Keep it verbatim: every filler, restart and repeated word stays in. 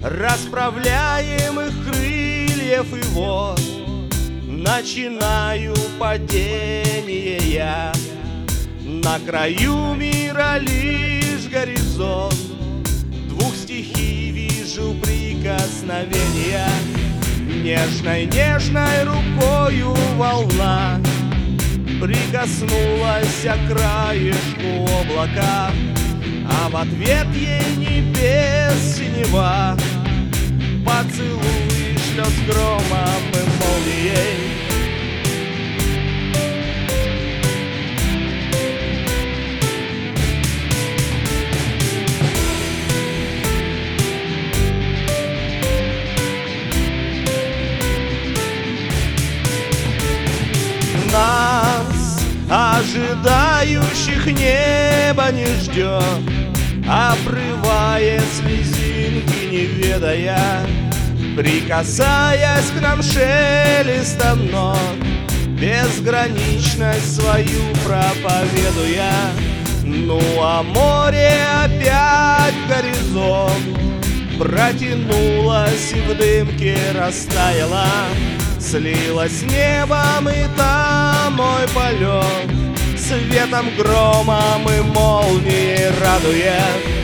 расправляемых крыльев и вот начинаю падение я. На краю мира лишь горизонт, двух стихий вижу прикосновения. Нежной-нежной рукою волна прикоснулась к краешку облака, а в ответ ей небес синева. Поцелуй шлет с громом и молнией. Нас, ожидающих, небо не ждет, обрывает слезинки, не ведая, прикасаясь к нам шелестом ног, безграничность свою проповедуя. Ну а море опять в горизонт протянулось и в дымке растаяло, слилось с небом, и там мой полет светом, громом и молнией радует.